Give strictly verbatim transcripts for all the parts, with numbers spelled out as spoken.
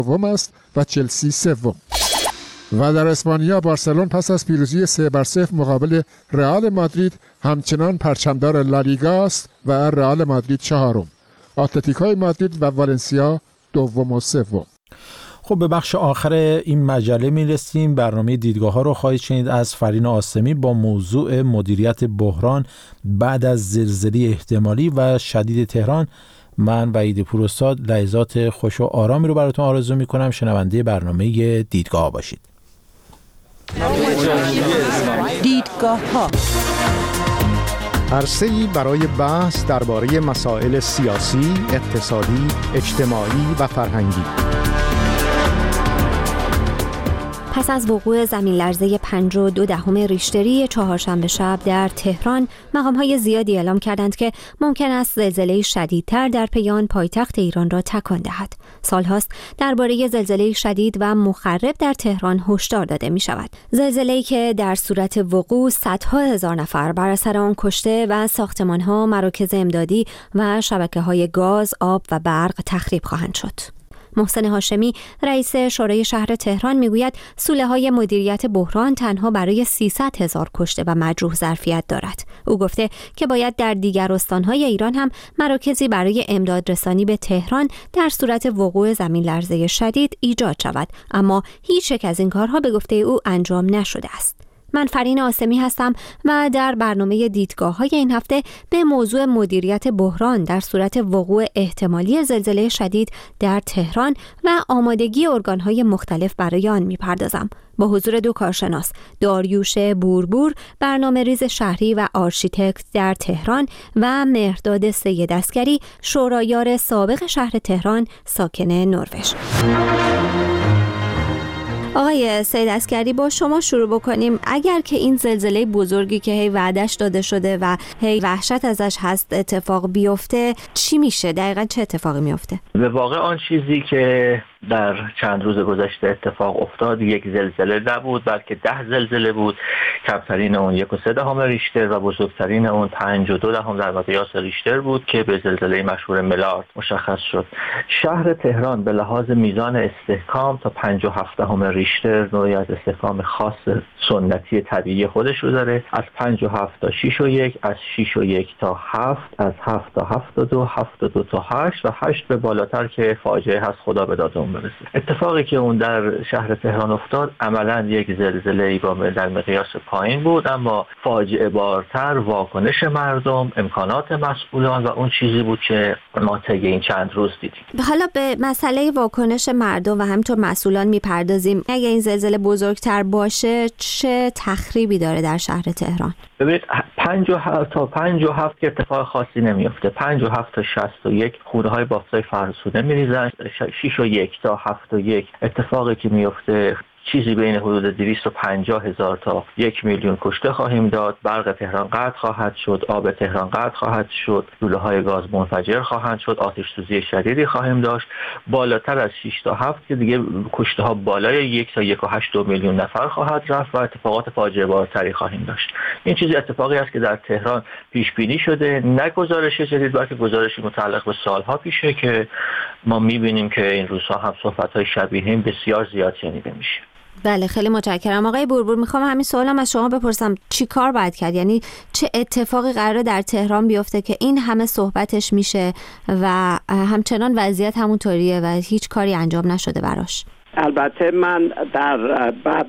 دوم است و چلسی سوم. و در اسپانیا بارسلون پس از پیروزی سه بر صفر مقابل رئال مادرید همچنان پرچمدار لالیگا است و رئال مادرید چهارم. اتلتیکو مادرید و والنسیا دوم و سوم. خب به بخش آخر این مجله میرسیم. برنامه دیدگاه ها رو خواهید شنید از فرین آسمی با موضوع مدیریت بحران بعد از زلزله احتمالی و شدید تهران. من وحید پوراستاد لحظات خوش و آرامی رو براتون آرزو میکنم. شنونده برنامه دیدگاه ها باشید. دیدگاه ها عرصه‌ای برای بحث درباره مسائل سیاسی، اقتصادی، اجتماعی و فرهنگی. پس از وقوع زمین لرزه پنج و دو دهم ریشتری چهارشنبه شب در تهران، مقام‌های زیادی اعلام کردند که ممکن است زلزله شدیدتر در پی آن پایتخت ایران را تکان دهد. سالهاست درباره زلزله شدید و مخرب در تهران هشدار داده می شود. زلزله‌ای که در صورت وقوع صدها هزار نفر بر اثر آن کشته و ساختمان‌ها، مراکز امدادی و شبکه‌های گاز، آب و برق تخریب خواهند شد. محسن هاشمی رئیس شورای شهر تهران میگوید سوله‌های مدیریت بحران تنها برای سیصد هزار کشته و مجروح ظرفیت دارد. او گفته که باید در دیگر استان‌های ایران هم مراکزی برای امداد رسانی به تهران در صورت وقوع زمین لرزه شدید ایجاد شود، اما هیچ یک از این کارها به گفته او انجام نشده است. من فرین آسمی هستم و در برنامه دیدگاه‌های این هفته به موضوع مدیریت بحران در صورت وقوع احتمالی زلزله شدید در تهران و آمادگی ارگان‌های مختلف برای آن می‌پردازم. با حضور دو کارشناس، داریوش بوربور، برنامه‌ریز شهری و آرشیتکت در تهران و مهرداد سیدعسگری، شورایار سابق شهر تهران، ساکن نروژ. آقای سیدعسگری، با شما شروع بکنیم. اگر که این زلزله بزرگی که هی وعدش داده شده و هی وحشت ازش هست اتفاق بیفته، چی میشه؟ دقیقاً چه اتفاقی میفته؟ به واقع آن چیزی که در چند روز گذشته اتفاق افتاد یک زلزله نبود، بلکه ده زلزله بود. کمترین اون یک و سه دهم ریشتر و بزرگترین اون پنج و دو دهم در مقیاس ریشتر بود که به زلزله مشهور ملارد مشخص شد. شهر تهران به لحاظ میزان استحکام تا پنج و هفت دهم ریشتر نوعی از استحکام خاص سنتی طبیعی خودش رو داره. از پنج و هفت تا شش و یک، از شش و یک تا هفت، از هفت تا هفت و دو، هفت و دو تا هشت و هشت به بالاتر که فاجعه هست خدا به داد اون برسه. اتفاقی که اون در شهر تهران افتاد عملاً یک زلزله‌ای با در مقیاس پایین بود، اما فاجعه بارتر واکنش مردم، امکانات مسئولان و اون چیزی بود که ما طی این چند روز دیدیم. حالا به مسئله واکنش مردم و همینطور مسئولان میپردازیم. اگه این زلزله بزرگتر باشه چه تخریبی داره در شهر تهران؟ ببینید پنج و هفت تا پنج و هفت که اتفاق خاصی نمیفته. پنج و هفت تا شصت و یک خونه های بافتای فرسوده میریزن. شش و یک تا هفت و یک اتفاقی که میفته چیزی بین حدود دویست و پنجاه هزار تا یک میلیون کشته خواهیم داد. برق تهران قطع خواهد شد، آب تهران قطع خواهد شد، لوله‌های گاز منفجر خواهند شد، آتش سوزی شدیدی خواهیم داشت. بالاتر از شش تا هفت که دیگه کشته ها بالای یک تا یک و هشت دو میلیون نفر خواهد رفت و اتفاقات فاجعه بارتری خواهیم داشت. این چیزی اتفاقی است که در تهران پیش بینی شده، نه گزارش جدید بلکه گزارشی متعلق به سالها پیشه که ما می‌بینیم که این روزها هم صحبت‌های شبیه این بسیار زیاد شنیده میشه. بله، خیلی متشکرم. آقای بوربور، میخوام همین سوالم از شما بپرسم، چی کار باید کرد؟ یعنی چه اتفاقی قراره در تهران بیفته که این همه صحبتش میشه و همچنان وضعیت همونطوریه و هیچ کاری انجام نشده براش؟ البته من در بعد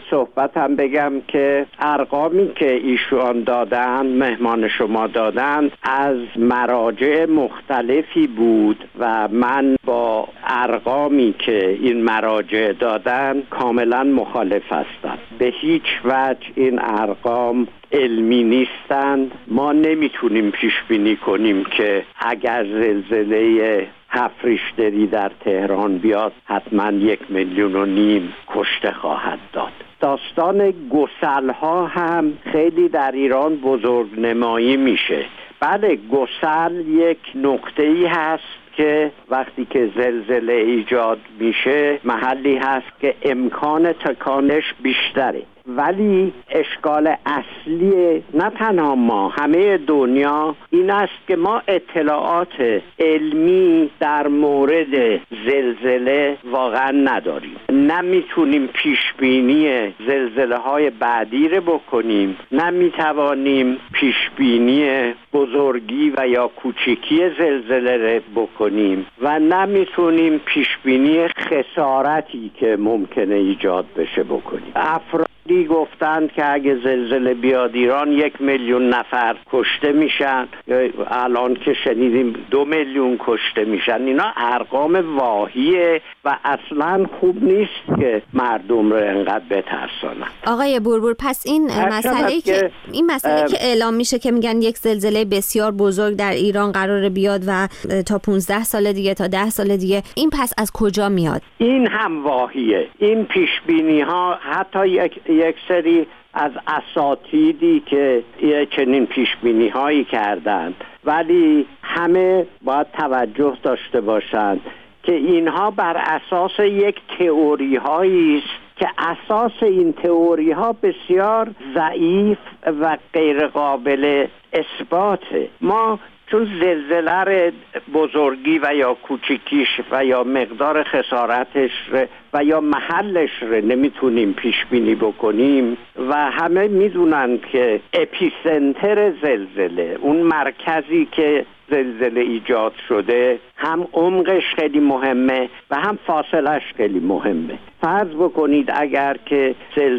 صحبتم بگم که ارقامی که ایشون دادن، مهمان شما دادن، از مراجع مختلفی بود و من با ارقامی که این مراجع دادن کاملا مخالف هستم. به هیچ وجه این ارقام علمی نیستند. ما نمیتونیم پیش بینی کنیم که اگر زلزله هفت ریشتری در تهران بیاد حتما یک میلیون و نیم کشته خواهد داد. داستان گسل‌ها هم خیلی در ایران بزرگ نمایی میشه. بله، گسل یک نقطه‌ای هست که وقتی که زلزله ایجاد میشه محلی هست که امکان تکانش بیشتره، ولی اشکال اصلی نه تنها ما، همه دنیا این است که ما اطلاعات علمی در مورد زلزله واقعا نداریم. نمیتونیم پیش بینی زلزله های بعدی رو بکنیم، نمیتوانیم پیش بینی بزرگی و یا کوچکی زلزله رو بکنیم و نمیتونیم پیش بینی خسارتی که ممکنه ایجاد بشه بکنیم. افرادی گفتند که اگه زلزله بیاد ایران یک میلیون نفر کشته میشن، الان که شنیدیم دو میلیون کشته میشن. اینا ارقام واهیه و اصلا خوب نیست که مردم رو انقدر بترسانن. آقای بوربور، پس این مسئله که این مسئله که اعلام میشه که میگن یک زلزله بسیار بزرگ در ایران قراره بیاد و تا پانزده سال دیگه تا ده سال دیگه، این پس از کجا میاد؟ این هم واهیه. این پیش بینی ها حتی یک یک سری از اساتیدی که چنین پیش بینی هایی کردند، ولی همه باید توجه داشته باشند که اینها بر اساس یک تئوری هایی است که اساس این تئوری ها بسیار ضعیف و غیر قابل اثباته. ما چون زلزله بزرگی و یا کوچکیش و یا مقدار خسارتش و یا محلش رو نمیتونیم پیش بینی بکنیم و همه میدونن که اپیسنتر زلزله، اون مرکزی که زلزله ایجاد شده، هم عمقش خیلی مهمه و هم فاصلش خیلی مهمه. فرض بکنید اگر که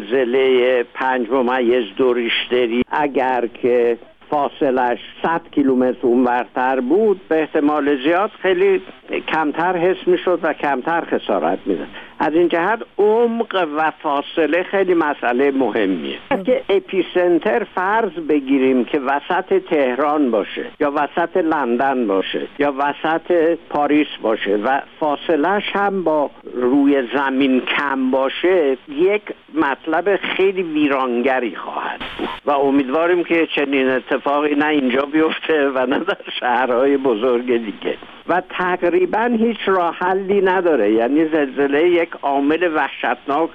زلزله پنج ممیز دو ریشتری اگر که فاصلش صد کیلومتر اونورتر بود، به احتمال زیاد خیلی کمتر حس میشد و کمتر خسارت میداد. از این جهت عمق و فاصله خیلی مسئله مهمیه. که اپیسنتر فرض بگیریم که وسط تهران باشه یا وسط لندن باشه یا وسط پاریس باشه و فاصلش هم با روی زمین کم باشه، یک مطلب خیلی ویرانگری خواهد بود و امیدواریم که چنین اتفاقی نه اینجا بیفته و نه در شهرهای بزرگ دیگه. و تقریبا هیچ راه حلی نداره. یعنی زلزله یک عامل وحشتناک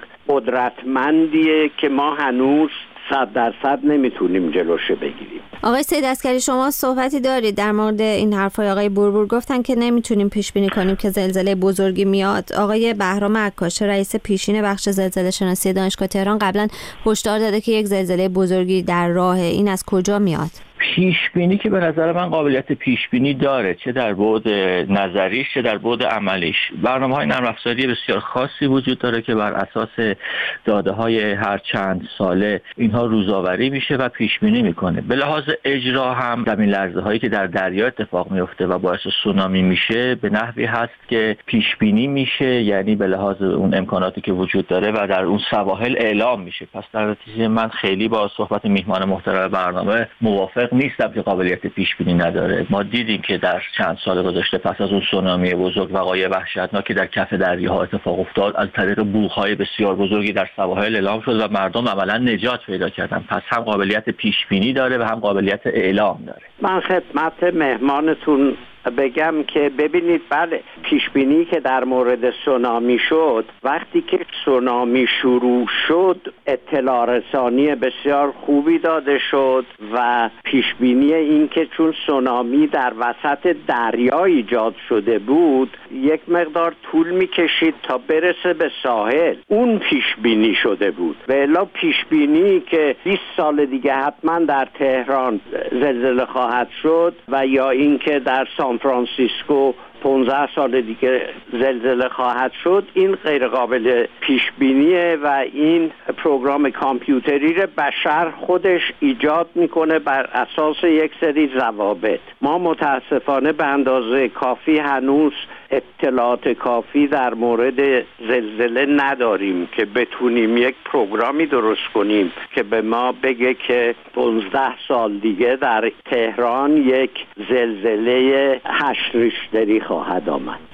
قدرتمندیه که ما هنوز صد درصد نمیتونیم جلوشه بگیریم. آقای سید عسکری، شما صحبتی دارید در مورد این حرفای آقای بوربور؟ گفتن که نمیتونیم پیش بینی کنیم که زلزله بزرگی میاد. آقای بهرام عکاشه، رئیس پیشین بخش زلزله شناسی دانشگاه تهران، قبلا هشدار داده که یک زلزله بزرگی در راهه. این از کجا میاد؟ پیش بینی که به نظر من قابلیت پیش بینی داره، چه در بعد نظریش چه در بعد عملیش. برنامه‌های نرم افزاری بسیار خاصی وجود داره که بر اساس داده‌های هر چند ساله اینها روزآوری میشه و پیش بینی میکنه. به لحاظ اجرا هم زمین لرزه‌هایی که در دریا اتفاق میفته و باعث سونامی میشه به نحوی هست که پیش بینی میشه، یعنی به لحاظ اون امکاناتی که وجود داره و در اون سواحل اعلام میشه. پس در نتیجه من خیلی با صحبت میهمان محترم برنامه موافق نیستم که قابلیت پیش بینی نداره. ما دیدیم که در چند سال گذشته پس از اون سونامی بزرگ وقایع وحشتناکی در کف دریاها اتفاق افتاد، از طریق بوغ‌های بسیار بزرگی در سواحل اعلام شد و مردم عملاً نجات پیدا کردن. پس هم قابلیت پیش بینی داره و هم قابلیت اعلام داره. من خدمت مهمانتون بگم که ببینید، بله پیش بینی که در مورد سونامی شد، وقتی که سونامی شروع شد اطلاع رسانی بسیار خوبی داده شد و پیش بینی این که چون سونامی در وسط دریا ایجاد شده بود یک مقدار طول میکشید تا برسه به ساحل، اون پیش بینی شده بود. و الا پیش بینی که بیست سال دیگه حتما در تهران زلزله خواهد شد و یا این که در سان فرانسیسکو پانزده سال دیگه زلزله خواهد شد، این غیر قابل پیش بینیه و این پروگرام کامپیوتری رو بشر خودش ایجاد میکنه بر اساس یک سری ضوابط. ما متاسفانه به اندازه کافی هنوز اطلاعات کافی در مورد زلزله نداریم که بتونیم یک پروگرامی درست کنیم که به ما بگه که پانزده سال دیگه در تهران یک زلزله هشت ریشتری خواهد آمد.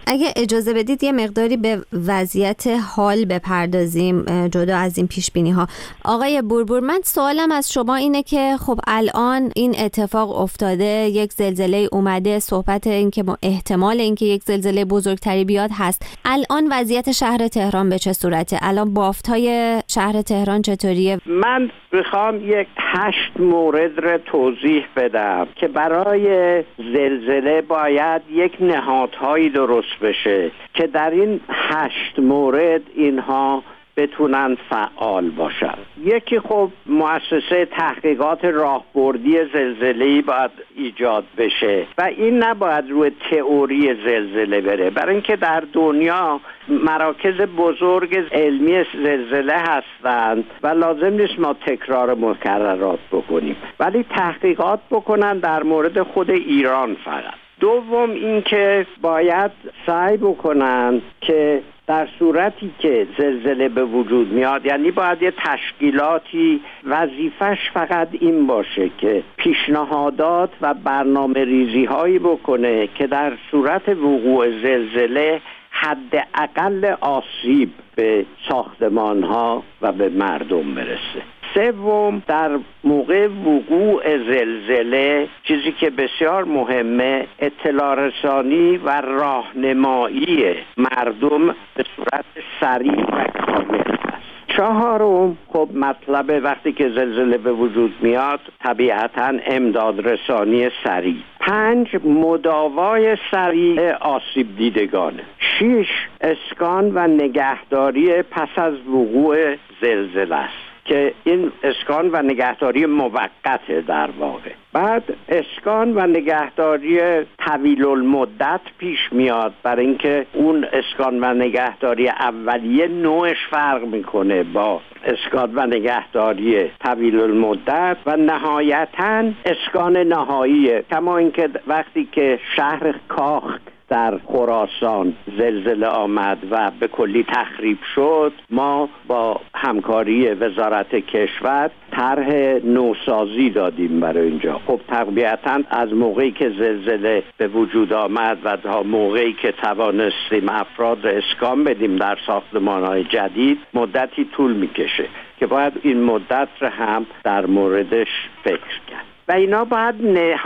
اگه اجازه بدید یه مقداری به وضعیت حال بپردازیم جدا از این پیش بینی ها. آقای بوربور، من سوالم از شما اینه که خب الان این اتفاق افتاده، یک زلزله اومده، صحبت این که احتمال اینکه یک زلزله بزرگتری بیاد هست. الان وضعیت شهر تهران به چه صورته؟ الان بافت‌های شهر تهران چطوریه؟ من میخوام یک هشت مورد رو توضیح بدم که برای زلزله باید یک نهادهایی درست بشه که در این هشت مورد اینها بتونن فعال باشن. یکی خب مؤسسه تحقیقات راهبردی زلزله‌ای باید ایجاد بشه و این نباید روی تئوری زلزله بره، برای اینکه در دنیا مراکز بزرگ علمی زلزله هستند و لازم نیست ما تکرار مکررات بکنیم، ولی تحقیقات بکنن در مورد خود ایران فقط. دوم اینکه باید سعی بکنن که در صورتی که زلزله به وجود میاد، یعنی باید یه تشکیلاتی وظیفش فقط این باشه که پیشنهادات و برنامه ریزی هایی بکنه که در صورت وقوع زلزله حداقل آسیب به ساختمان ها و به مردم برسه. سوم، در موقع وقوع زلزله چیزی که بسیار مهمه اطلاع رسانی و راهنمایی مردم به صورت سریع و کامل است. چهارم، خب مطلب وقتی که زلزله به وجود میاد طبیعتاً امداد رسانی سریع. پنج، مداوای سریع آسیب دیدگانه. شش، اسکان و نگهداری پس از وقوع زلزله است که این اسکان و نگهداری موقته در واقع. بعد اسکان و نگهداری طویل المدت پیش میاد، برای اینکه اون اسکان و نگهداری اولیه نوعش فرق میکنه با اسکان و نگهداری طویل المدت. و نهایتاً اسکان نهاییه، کما اینکه وقتی که شهر کاخ در خراسان زلزله آمد و به کلی تخریب شد، ما با همکاری وزارت کشور طرح نوسازی دادیم برای اینجا. خب طبیعتاً از موقعی که زلزله به وجود آمد و تا موقعی که توانستیم افراد اسکان بدیم در ساختمان‌های جدید مدتی طول میکشه که باید این مدت رو هم در موردش فکر کرد. و اینا باید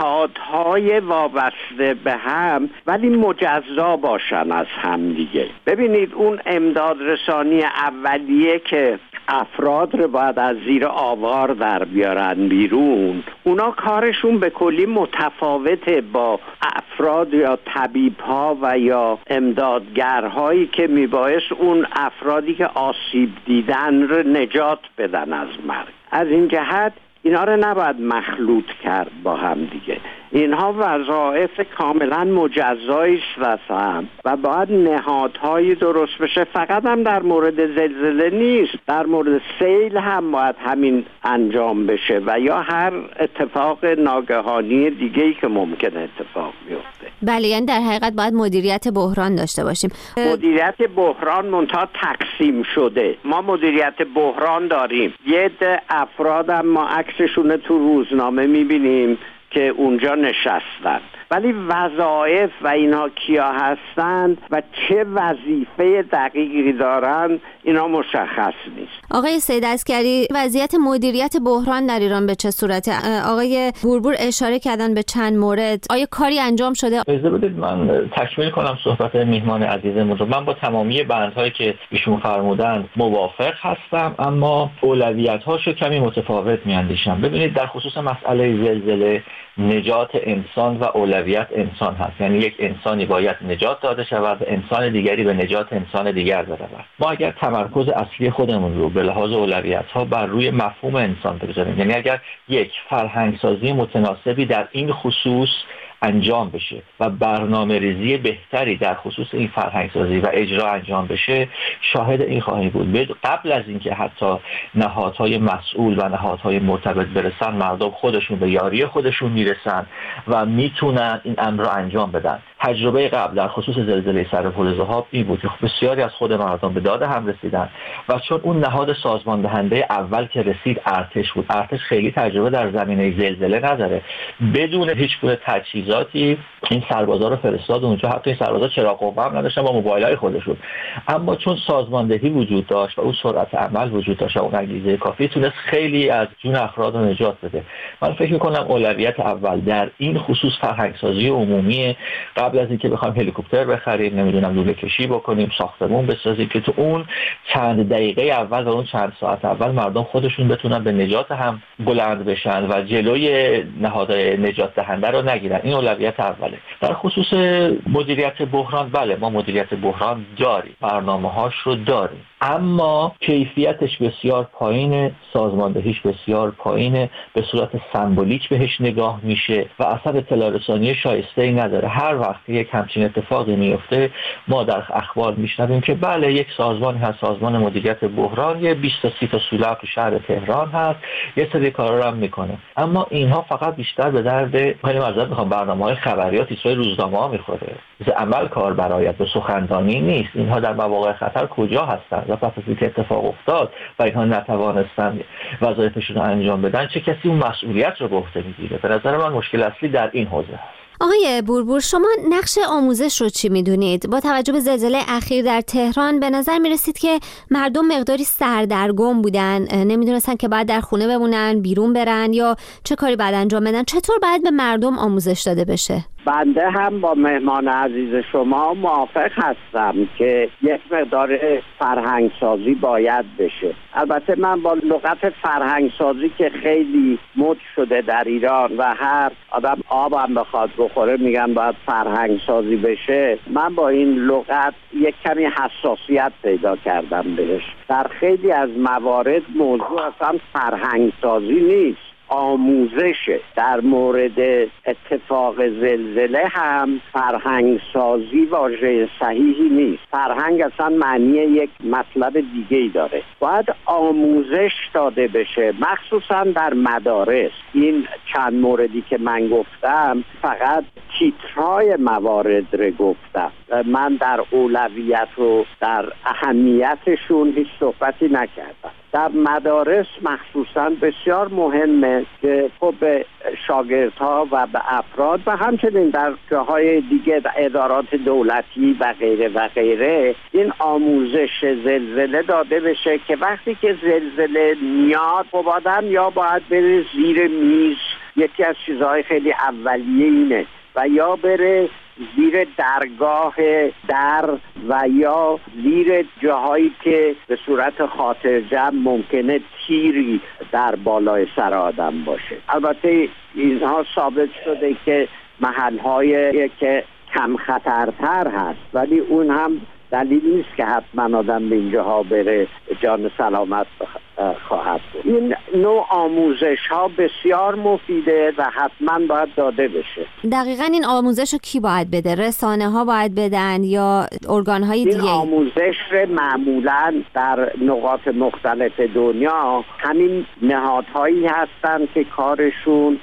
نهادهای وابسته به هم ولی مجزا باشن از هم دیگه. ببینید اون امداد رسانی اولیه که افراد رو باید از زیر آوار در بیارن بیرون، اونا کارشون به کلی متفاوته با افراد یا طبیب‌ها و یا امدادگرهایی که میبایست اون افرادی که آسیب دیدن رو نجات بدن از مرگ. از این جهت اینا رو نباید مخلوط کرد با هم دیگه. اینها وظایف کاملا مجزایی است و باید نهادهایی درست بشه. فقط هم در مورد زلزله نیست، در مورد سیل هم باید همین انجام بشه و یا هر اتفاق ناگهانی دیگه‌ای که ممکنه اتفاق بیفته. بله، یعنی در حقیقت باید مدیریت بحران داشته باشیم. مدیریت بحران منتها تقسیم شده. ما مدیریت بحران داریم، یه عده افراد هم ما عکسشون تو روزنامه میبینیم که اونجا نشستن، ولی وظایف و اینا کیا هستند و چه وظیفه دقیقی دارن اینا مشخص نیست. آقای سید عسکری، وضعیت مدیریت بحران در ایران به چه صورته؟ آقای بوربور اشاره کردن به چند مورد، آیا کاری انجام شده؟ اجازه بدید من تکمیل کنم صحبت میهمان عزیزمون رو. من با تمامی بندهایی که ایشون فرمودن موافق هستم، اما اولویت‌هاشو کمی متفاوت میاندیشم. ببینید در خصوص مسئله زلزله نجات انسان و اولویت انسان هست، یعنی یک انسانی باید نجات داده شود و انسان دیگری به نجات انسان دیگر برود. ما اگر تمرکز اصلی خودمون رو به لحاظ اولویت‌ها بر روی مفهوم انسان بگذاریم، یعنی اگر یک فرهنگسازی متناسبی در این خصوص انجام بشه و برنامه ریزی بهتری در خصوص این فرهنگسازی و اجرا انجام بشه، شاهد این خواهیم بود قبل از اینکه حتی نهادهای مسئول و نهادهای مرتبط برسن، مردم خودشون به یاری خودشون میرسن و میتونن این امر رو انجام بدن. تجربه قبل در خصوص زلزله سرپل ذهاب این بود که بسیاری از خود مردم به داد هم رسیدن و چون اون نهاد سازمان دهنده اول که رسید ارتش بود، ارتش خیلی تجربه در زمینه زلزله نداره، بدون هیچ گونه تجهیزاتی این سربازا رو فرستاد اونجا. حتی این سربازا چراغ قوه هم نداشتن با موبایل‌های خودشون، اما چون سازماندهی وجود داشت و اون سرعت عمل وجود داشت و اون انگیزه کافی، تونست خیلی از جون افراد رو نجات بده. من فکر می‌کنم اولویت اول در این خصوص فرهنگسازی عمومی، قبل از اینکه بخوایم هلیکوپتر بخریم، نمیدونم لوله کشی بکنیم، ساختمون بسازیم، که تو اون چند دقیقه اول و اون چند ساعت اول مردم خودشون بتونن به نجات هم بلند بشن و جلوی نهادهای نجات دهنده رو نگیرن. این اولویت اوله. در خصوص مدیریت بحران، بله ما مدیریت بحران داریم، برنامه‌هاش رو داریم، اما کیفیتش بسیار پایینه، سازماندهیش بسیار پایینه، به صورت سمبولیک بهش نگاه میشه و اصلا اطلاع رسانی شایسته‌ای نداره. هر وقت یک همچین اتفاقی میفته ما در اخبار میشنویم که بله یک سازمانی هست، سازمان مدیریت بحران، یه بیست تا سی تا سولاق تو شهر تهران هست، یه سری کارا رو هم میکنه، اما اینها فقط بیشتر به درد خیلی معذرت میخوام برنامه‌های خبریات ایستای روزنامه‌ها میخوره. ز عمل کار برایت به سخنرانی نیست. اینها در مواقع خطر کجا هستن و پس از اینکه اتفاق افتاد و اینها نتوانستن وظایفشون رو انجام بدن، چه کسی اون مسئولیت رو به عهده میگیره؟ به نظر من مشکل اصلی در این حوزه هست. آقای بوربور، شما نقش آموزش رو چی میدونید؟ با توجه به زلزله اخیر در تهران به نظر میرسید که مردم مقداری سردرگم بودن، نمیدونستن که باید در خونه بمونن، بیرون برن یا چه کاری باید انجام بدن. چطور باید به مردم آموزش داده بشه؟ بنده هم با مهمان عزیز شما موافق هستم که یک مقدار فرهنگسازی باید بشه. البته من با لغت فرهنگسازی که خیلی مد شده در ایران و هر آدم آبم بخواد بخوره میگن باید فرهنگسازی بشه، من با این لغت یک کمی حساسیت پیدا کردم بهش. در خیلی از موارد موضوع اصلا فرهنگسازی نیست، آموزشه. در مورد اتفاق زلزله هم فرهنگ سازی واژه صحیحی نیست. فرهنگ اصلا معنی یک مطلب دیگه ای داره. باید آموزش داده بشه، مخصوصا در مدارس. این چند موردی که من گفتم فقط تیترهای موارد رو گفتم، من در اولویت و در اهمیتشون هیچ صحبتی نکردم. در مدارس مخصوصا بسیار مهمه که خب به شاگردها و به افراد و همچنین در جاهای دیگه ادارات دولتی و غیره و غیره این آموزش زلزله داده بشه که وقتی که زلزله میاد خب آدم یا باید بره زیر میز، یکی از چیزهای خیلی اولیه اینه، و یا بره زیر درگاه در و یا زیر جاهایی که به صورت خاطر جمع ممکنه تیری در بالای سر آدم باشه. البته اینها ثابت شده که محل‌های که کم خطرتر هست، ولی اون هم دلیل نیست که حتما آدم به اینجاها بره جان سلامت خواهد بود. این نوع آموزش ها بسیار مفیده و حتما باید داده بشه. دقیقاً این آموزش رو کی باید بده؟ رسانه ها باید بدن یا ارگان های دیگه؟ این آموزش معمولاً در نقاط مختلف دنیا همین نهادهایی هستن که کارشون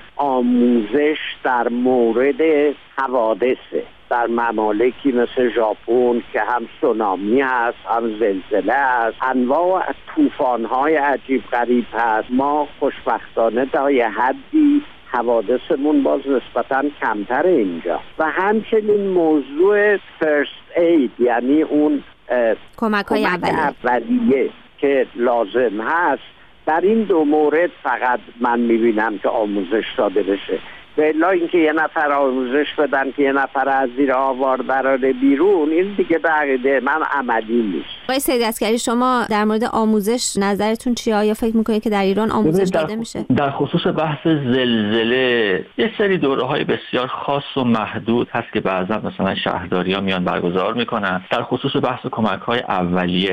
آموزش در مورد حوادثه. در ممالکی مثل ژاپن که هم سونامی هست، هم زلزله هست، انواع طوفان‌های عجیب غریب هست. ما خوشبختانه تا یه حدی حوادثمون باز نسبتاً کمتر اینجا. و همچنین موضوع فرست اید، یعنی اون کمک‌های اولیه. اولیه که لازم هست، در این دو مورد فقط من می‌بینم که آموزش داده بشه. بلا اینکه یه نفر آموزش بدن که یه نفر از زیر آوار براره بیرون، این دیگه به عقیده من عملی نیست. آقای سیدعسکری، شما در مورد آموزش نظرتون چیه؟ آیا فکر میکنید که در ایران آموزش داده میشه؟ در خصوص بحث زلزله یه سری دوره‌های بسیار خاص و محدود هست که بعضا مثلا شهرداری‌ها میان برگزار میکنن. در خصوص بحث کمک‌های اولیه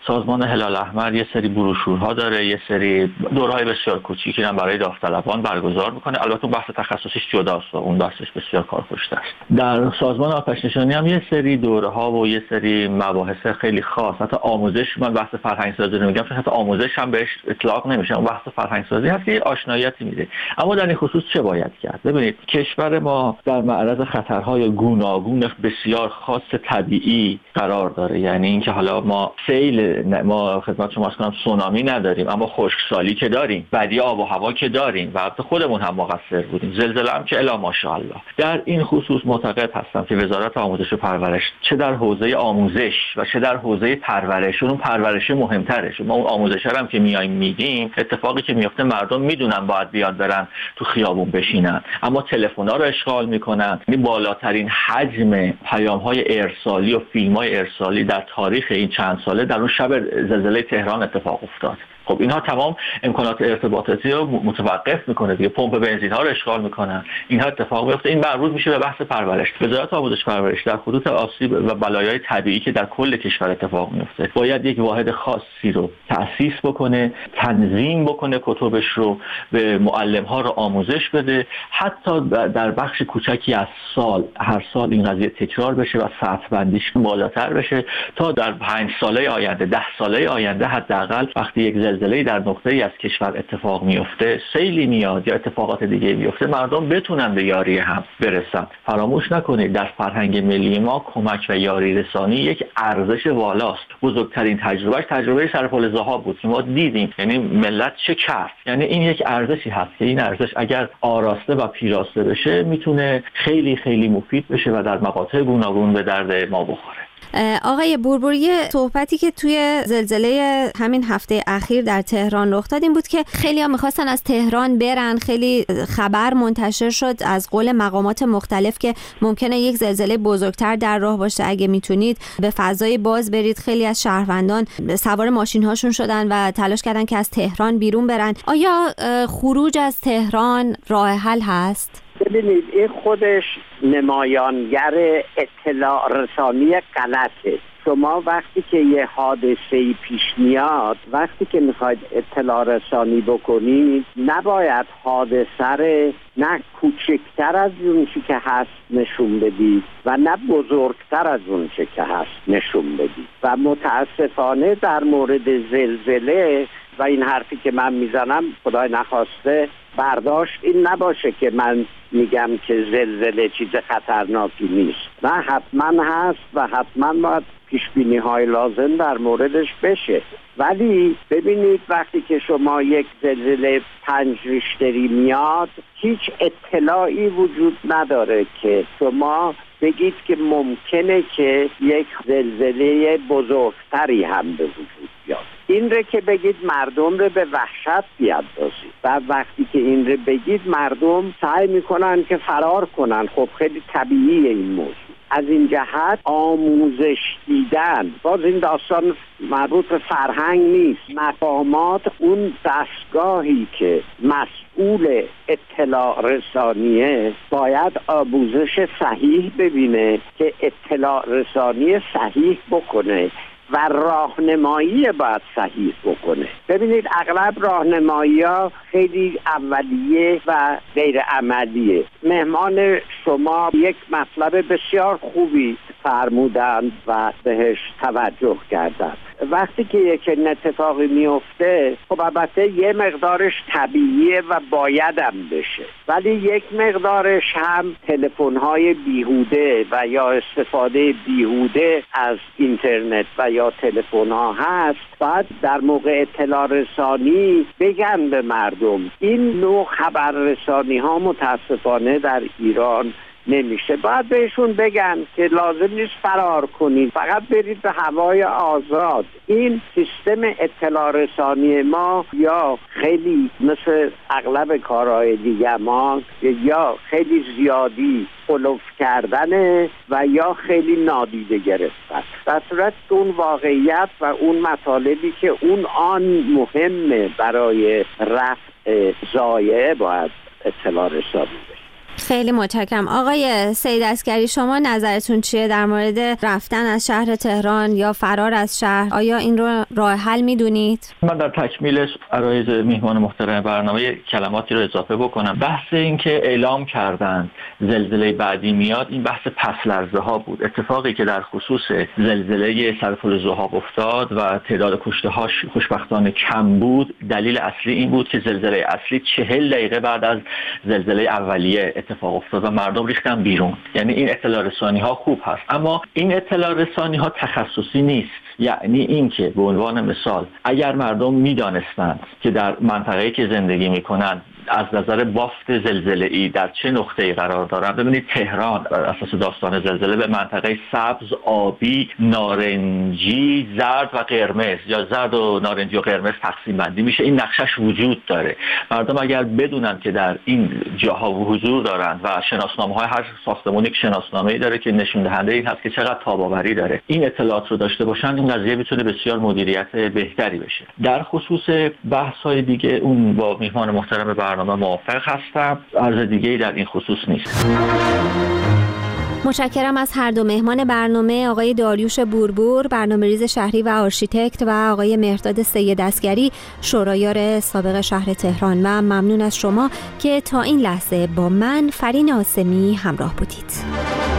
سازمان هلال احمر یه سری بروشورها داره، یه سری دورهای بسیار کوچیکی هم برای داوطلبان برگزار میکنه. البته اون بحث تخصصیش جداست و اون بحثش بسیار کارکشته است. در سازمان آتش نشانی هم یه سری دوره‌ها و یه سری مباحث خیلی خاص، حتی آموزش، من بحث فرهنگ سازی نمیگم چون حتی آموزش هم بهش اطلاق نمیشه، اون بحث فرهنگ سازی هست که آشناییتی میده. اما در این خصوص چه باید کرد؟ ببینید کشور ما در معرض خطرهای گوناگون بسیار خاص طبیعی قرار داره. یعنی اینکه حالا ما سیل، ما خدمت شما عرض کنم سونامی نداریم، اما خشکسالی که داریم، بدی آب و هوا که داریم و البته خودمون هم مقصر بودیم، زلزله هم که الا ماشاءالله. در این خصوص معتقد هستم که وزارت آموزش و پرورش چه در حوزه آموزش و چه در حوزه پرورش، اون پرورش مهمتره. ما اون آموزش هم که میایم میگیم، اتفاقی که میفته مردم میدونن باید بیاد برن تو خیابون بشینن، اما تلفن‌ها رو اشغال میکنن. این بالاترین حجم پیام‌های ارسالی و فیلم‌های ارسالی در تاریخ این چند ساله در اون شب زلزله تهران اتفاق افتاد. خب اینها تمام امکانات ارتباطاتی رو متوقف میکنه دیگه، پمپ بنزین ها رو اشغال میکنن، اینها اتفاق میفته. این مربوط میشه به بحث پرورش. وزارت آموزش پرورش در خطوط آسیب و بلایای طبیعی که در کل کشور اتفاق میفته باید یک واحد خاصی رو تأسیس بکنه، تنظیم بکنه، کتبش رو به معلم ها رو آموزش بده، حتی در بخش کوچکی از سال هر سال این قضیه تکرار بشه و سطح بندیش بالاتر بشه تا در پنج ساله آینده، ده ساله آینده حداقل وقتی یک زلزله در نقطه‌ای از کشور اتفاق میفته، سیلی میاد یا اتفاقات دیگه میفته، مردم بتونن به یاری هم برسن. فراموش نکنید در فرهنگ ملی ما کمک و یاری رسانی یک ارزش والاست. بزرگترین تجربهش تجربه سرپل ذهاب بود که ما دیدیم، یعنی ملت چه کرد. یعنی این یک ارزشی هست که این ارزش اگر آراسته و پیراسته بشه میتونه خیلی خیلی مفید بشه و در مقاطع گوناگون به درد ما بخوره. آقای بوربوری، صحبتی که توی زلزله همین هفته اخیر در تهران رخ داد این بود که خیلی ها میخواستن از تهران برن، خیلی خبر منتشر شد از قول مقامات مختلف که ممکنه یک زلزله بزرگتر در راه باشه، اگه میتونید به فضای باز برید. خیلی از شهروندان سوار ماشین هاشون شدن و تلاش کردن که از تهران بیرون برن. آیا خروج از تهران راه حل هست؟ ببینید این خودش نمایانگر اطلاع رسانی غلطه. شما وقتی که یه حادثه‌ای پیش میاد، وقتی که میخواید اطلاع رسانی بکنید، نباید حادثه رو نه کوچکتر از اون چی که هست نشون بدید و نه بزرگتر از اون چی که هست نشون بدید. و متاسفانه در مورد زلزله و این حرفی که من میزنم خدای نخواسته برداشت این نباشه که من میگم که زلزله چیز خطرناکی نیست. نه، حتما هست و حتما باید پیشبینی های لازم در موردش بشه. ولی ببینید وقتی که شما یک زلزله پنج ریشتری میاد، هیچ اطلاعی وجود نداره که شما بگید که ممکنه که یک زلزله بزرگتری هم به وجود بیاد. این رو که بگید مردم رو به وحشت بیاندازید و وقتی که این رو بگید مردم سعی میکنن که فرار کنن. خب خیلی طبیعیه این موضوع. از این جهت آموزش دیدن، باز این داستان مربوط به فرهنگ نیست، مقامات اون دستگاهی که مسئول اطلاع رسانیه باید آموزش صحیح ببینه که اطلاع رسانی صحیح بکنه و راهنمایی باید صحیح بکنه. ببینید اغلب راهنمایی ها خیلی اولیه و غیر عملیه. مهمان شما یک مطلب بسیار خوبی فرمودند و بهش توجه کردند. وقتی که یک اتفاقی میفته، خب البته یه مقدارش طبیعیه و بایدم بشه، ولی یک مقدارش هم تلفن‌های بیهوده و یا استفاده بیهوده از اینترنت و یا تلفن‌ها هست. بعد در موقع اطلاع رسانی بگن به مردم. این نوع خبررسانی ها متاسفانه در ایران نمیشه. باید بهشون بگن که لازم نیست فرار کنید، فقط برید به هوای آزاد. این سیستم اطلاع رسانی ما یا خیلی مثل اغلب کارهای دیگه ما یا خیلی زیادی خلوف کردنه و یا خیلی نادیده گرفتن. در صورت اون واقعیت و اون مطالبی که اون آن مهمه برای رفع ضایعه باید اطلاع رسانی بشه. خیلی متشکرم. آقای سید عسگری، شما نظرتون چیه در مورد رفتن از شهر تهران یا فرار از شهر؟ آیا این رو راه حل میدونید؟ من در تکمیلش عرایض میهمان محترم برنامه کلماتی رو اضافه بکنم. بحث این که اعلام کردن زلزله بعدی میاد، این بحث پس لرزه ها بود. اتفاقی که در خصوص زلزله سرپل ذوحاب افتاد و تعداد کشته هاش خوشبختانه کم بود، دلیل اصلی این بود که زلزله اصلی چهل دقیقه بعد از زلزله اولیه اتفاق افتاد و مردم ریختن بیرون. یعنی این اطلاع رسانی ها خوب هست، اما این اطلاع رسانی ها تخصصی نیست. یعنی این که به عنوان مثال اگر مردم میدانستند که در منطقه‌ای که زندگی میکنند از نظر بافت زلزله‌ای در چه نقطه‌ای قرار دارند، ببینید تهران بر اساس داستان زلزله به منطقه سبز، آبی، نارنجی، زرد و قرمز یا زرد و نارنجی و قرمز تقسیم بندی میشه. این نقشش وجود داره. مردم اگر بدونن که در این جاها حضور دارند و شناسنامه‌های هر ساختمانی که شناسنامه‌ای داره که نشون دهنده این هست که چقدر تاب‌آوری داره، این اطلاعات رو داشته باشن، این قضیه میتونه بسیار مدیریت بهتری بشه. در خصوص بحث‌های دیگه اون با میهمان محترم برنامه موافق هستم. عرض دیگه‌ای در این خصوص نیست. متشکرم از هر دو مهمان برنامه، آقای داریوش بوربور، برنامه‌ریز شهری و آرشیتکت، و آقای مهرداد سید عسگری، شورایار سابق شهر تهران، و ممنون از شما که تا این لحظه با من فرین آسمی همراه بودید.